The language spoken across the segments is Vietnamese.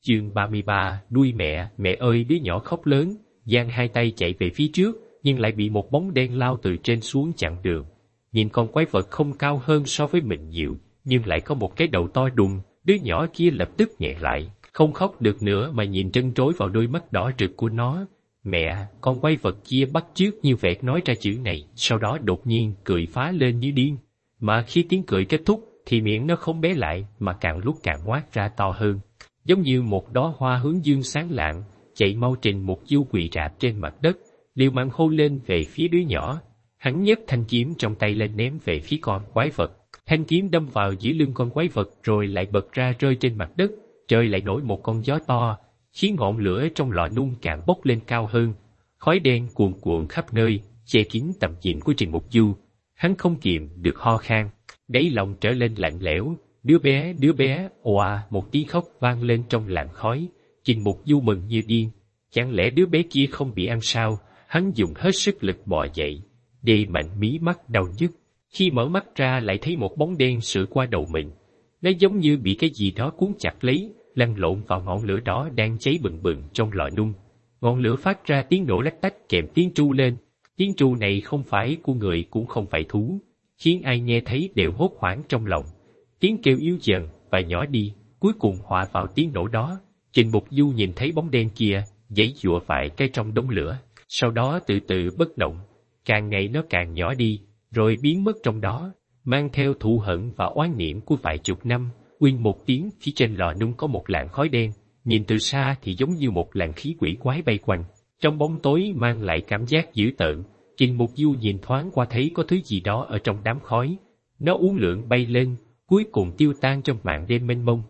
Chương 33, đuôi mẹ, mẹ ơi đứa nhỏ khóc lớn, giang hai tay chạy về phía trước, nhưng lại bị một bóng đen lao từ trên xuống chặn đường. Nhìn con quái vật không cao hơn so với mình nhiều, nhưng lại có một cái đầu to đùng, đứa nhỏ kia lập tức nhẹ lại, không khóc được nữa mà nhìn trân trối vào đôi mắt đỏ rực của nó. Mẹ, con quái vật kia bắt chước như vẹt nói ra chữ này, sau đó đột nhiên cười phá lên như điên. Mà khi tiếng cười kết thúc, thì miệng nó không bé lại mà càng lúc càng ngoác ra to hơn. Giống như một đóa hoa hướng dương sáng lạng, chạy mau Trình Mục Du quỳ rạp trên mặt đất, liều mạng hô lên về phía đứa nhỏ. Hắn nhấc thanh kiếm trong tay lên ném về phía con quái vật. Thanh kiếm đâm vào giữa lưng con quái vật rồi lại bật ra rơi trên mặt đất. Trời lại nổi một con gió to, khiến ngọn lửa trong lò nung càng bốc lên cao hơn. Khói đen cuồn cuộn khắp nơi, che kín tầm nhìn của Trình Mục Du. Hắn không kìm được ho khan, đáy lòng trở lên lạnh lẽo. Đứa bé, òa, một tiếng khóc vang lên trong làn khói. Trình Mục Du mừng như điên. Chẳng lẽ đứa bé kia không bị ăn sao? Hắn dùng hết sức lực bò dậy, đè mạnh mí mắt đau nhức. Khi mở mắt ra lại thấy một bóng đen sượt qua đầu mình. Nó giống như bị cái gì đó cuốn chặt lấy, lăn lộn vào ngọn lửa đó đang cháy bừng bừng trong lò nung. Ngọn lửa phát ra tiếng nổ lách tách kèm tiếng tru lên. Tiếng tru này không phải của người cũng không phải thú, khiến ai nghe thấy đều hốt hoảng trong lòng. Tiếng kêu yếu dần và nhỏ đi, cuối cùng hòa vào tiếng nổ đó. Trình Mục Du nhìn thấy bóng đen kia, giãy giụa vài cái trong đống lửa, sau đó từ từ bất động. Càng ngày nó càng nhỏ đi, rồi biến mất trong đó, mang theo thù hận và oán niệm của vài chục năm. Uyên một tiếng, phía trên lò nung có một làn khói đen, nhìn từ xa thì giống như một làn khí quỷ quái bay quanh. Trong bóng tối mang lại cảm giác dữ tợn. Trình Mục Du nhìn thoáng qua thấy có thứ gì đó ở trong đám khói. Nó uốn lượn bay lên, cuối cùng tiêu tan trong màn đêm mênh mông.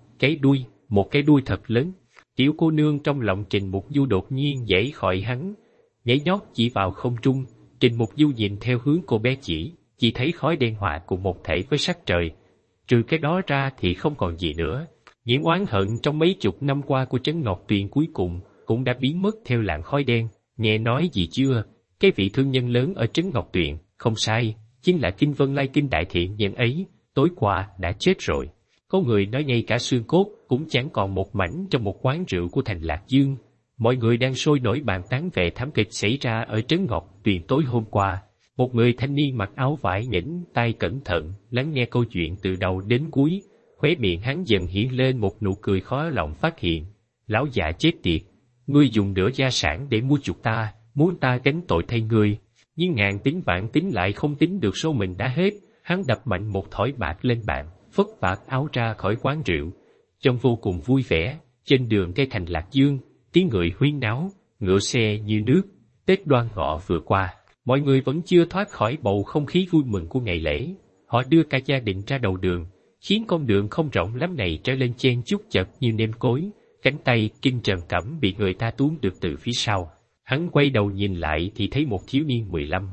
Một cái đuôi thật lớn. Tiểu cô nương trong lòng Trình Mục Du đột nhiên giãy khỏi hắn, nhảy nhót chỉ vào không trung. Trình Mục Du nhìn theo hướng cô bé chỉ thấy khói đen hòa cùng một thể với sắc trời. Trừ cái đó ra thì không còn gì nữa. Những oán hận trong mấy chục năm qua của Trấn Ngọc Tuyền cuối cùng cũng đã biến mất theo làn khói đen. Nghe nói gì chưa? Cái vị thương nhân lớn ở Trấn Ngọc Tuyền, không sai, chính là Kinh Vân Lai Kinh đại thiện nhân ấy, tối qua đã chết rồi. Có người nói ngay cả xương cốt cũng chẳng còn một mảnh trong một quán rượu của thành Lạc Dương. Mọi người đang sôi nổi bàn tán về thảm kịch xảy ra ở Trấn Ngọc Tuyền tối hôm qua. Một người thanh niên mặc áo vải nhỉnh tay cẩn thận lắng nghe câu chuyện từ đầu đến cuối. Khóe miệng hắn dần hiện lên một nụ cười khó lòng phát hiện. Lão già chết tiệt, ngươi dùng nửa gia sản để mua chuộc ta, muốn ta gánh tội thay ngươi, nhưng ngàn tính vạn tính lại không tính được số mình đã hết. Hắn đập mạnh một thỏi bạc lên bàn, phất vạt áo ra khỏi quán rượu, trông vô cùng vui vẻ. Trên đường cây thành Lạc Dương, tiếng người huyên náo, ngựa xe như nước. Tết Đoan Ngọ vừa qua, mọi người vẫn chưa thoát khỏi bầu không khí vui mừng của ngày lễ. Họ đưa cả gia đình ra đầu đường, khiến con đường không rộng lắm này trở lên chen chúc chật như nêm cối. Cánh tay Kinh Trần Cẩm bị người ta túm được từ phía sau. Hắn quay đầu nhìn lại thì thấy một thiếu niên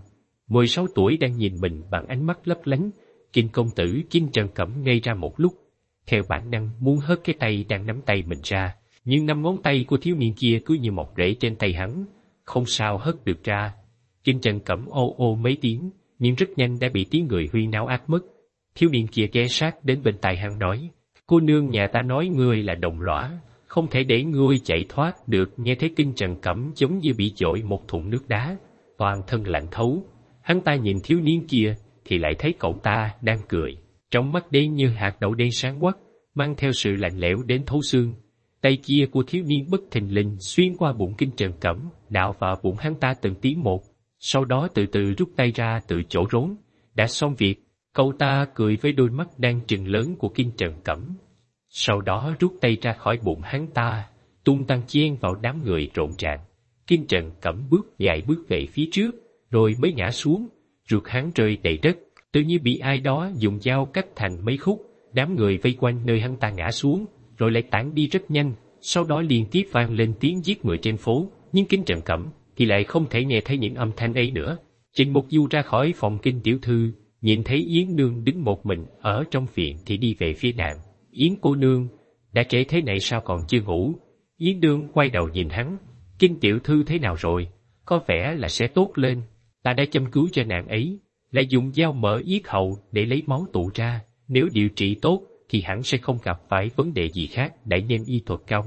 15-16 tuổi đang nhìn mình bằng ánh mắt lấp lánh. Kinh công tử Kinh Trần Cẩm ngây ra một lúc, theo bản năng muốn hất cái tay đang nắm tay mình ra, nhưng 5 ngón tay của thiếu niên kia cứ như mọc rễ trên tay hắn, không sao hất được ra. Kinh Trần Cẩm ô ô mấy tiếng, nhưng rất nhanh đã bị tiếng người huyên náo át mất. Thiếu niên kia ghé sát đến bên tai hắn nói: cô nương nhà ta nói ngươi là đồng lõa, không thể để ngươi chạy thoát được. Nghe thấy Kinh Trần Cẩm giống như bị dội một thùng nước đá, toàn thân lạnh thấu. Hắn ta nhìn thiếu niên kia thì lại thấy cậu ta đang cười, trong mắt đen như hạt đậu đen sáng quắc, mang theo sự lạnh lẽo đến thấu xương. Tay kia của thiếu niên bất thình lình xuyên qua bụng Kinh Trần Cẩm, đào vào bụng hắn ta từng tí một, sau đó từ từ rút tay ra từ chỗ rốn. Đã xong việc, cậu ta cười với đôi mắt đang trừng lớn của Kinh Trần Cẩm, sau đó rút tay ra khỏi bụng hắn ta, tung tăng chen vào đám người rộn ràng. Kinh Trần Cẩm bước vài bước về phía trước, rồi mới ngã xuống, ruột hắn rơi đầy đất, tự như bị ai đó dùng dao cắt thành mấy khúc. Đám người vây quanh nơi hắn ta ngã xuống, rồi lại tản đi rất nhanh. Sau đó liên tiếp vang lên tiếng giết người trên phố, nhưng Kinh Trần Cẩm thì lại không thể nghe thấy những âm thanh ấy nữa. Trình Mục Du ra khỏi phòng Kinh tiểu thư, nhìn thấy Yến Nương đứng một mình ở trong viện thì đi về phía nàng. Yến cô nương, đã trễ thế này sao còn chưa ngủ? Yến Nương quay đầu nhìn hắn. Kinh tiểu thư thế nào rồi? Có vẻ là sẽ tốt lên. Ta đã châm cứu cho nàng ấy, lại dùng dao mở yết hầu để lấy máu tụ ra. Nếu điều trị tốt thì hẳn sẽ không gặp phải vấn đề gì khác. Đại nhân y thuật cao minh,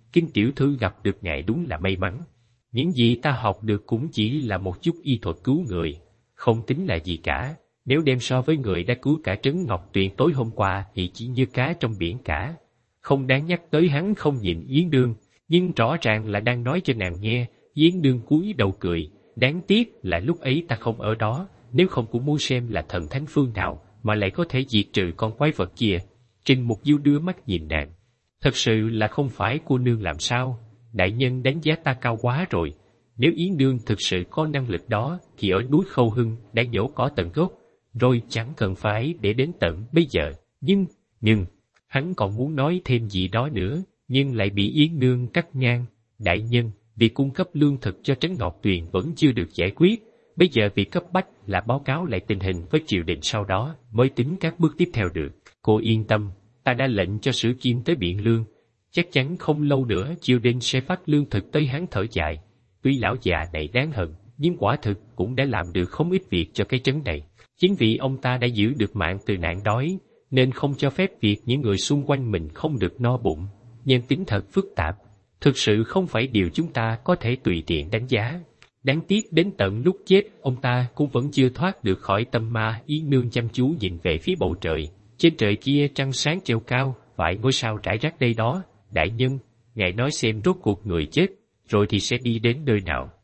Kinh tiểu thư gặp được ngài đúng là may mắn. Những gì ta học được cũng chỉ là một chút y thuật cứu người, không tính là gì cả. Nếu đem so với người đã cứu cả trấn Ngọc Tuyền tối hôm qua thì chỉ như cá trong biển cả. Không đáng nhắc tới hắn không nhìn Yến Đương, nhưng rõ ràng là đang nói cho nàng nghe. Yến Đương cúi đầu cười, đáng tiếc là lúc ấy ta không ở đó, nếu không cũng muốn xem là thần thánh phương nào mà lại có thể diệt trừ con quái vật kia. Trình Mục Diêu đưa mắt nhìn nàng. Thật sự là không phải cô nương làm sao, đại nhân đánh giá ta cao quá rồi. Nếu Yến Đương thực sự có năng lực đó thì ở núi Khâu Hưng đã nhổ cỏ tận gốc, rồi chẳng cần phải để đến tận bây giờ. Nhưng, hắn còn muốn nói thêm gì đó nữa, nhưng lại bị Yến Nương cắt ngang. Đại nhân, việc cung cấp lương thực cho trấn Ngọc Tuyền vẫn chưa được giải quyết. Bây giờ việc cấp bách là báo cáo lại tình hình với triều đình, sau đó mới tính các bước tiếp theo được. Cô yên tâm, ta đã lệnh cho Sử Kim tới Biện Lương. Chắc chắn không lâu nữa triều đình sẽ phát lương thực tới. Hắn thở dài. Tuy lão già này đáng hận, nhưng quả thực cũng đã làm được không ít việc cho cái trấn này. Chính vì ông ta đã giữ được mạng từ nạn đói, nên không cho phép việc những người xung quanh mình không được no bụng. Nhân tính thật phức tạp, thực sự không phải điều chúng ta có thể tùy tiện đánh giá. Đáng tiếc đến tận lúc chết, ông ta cũng vẫn chưa thoát được khỏi tâm ma. Yến Nương chăm chú nhìn về phía bầu trời. Trên trời kia trăng sáng treo cao, vài ngôi sao rải rác đây đó. Đại nhân, ngài nói xem rốt cuộc người chết, rồi thì sẽ đi đến nơi nào?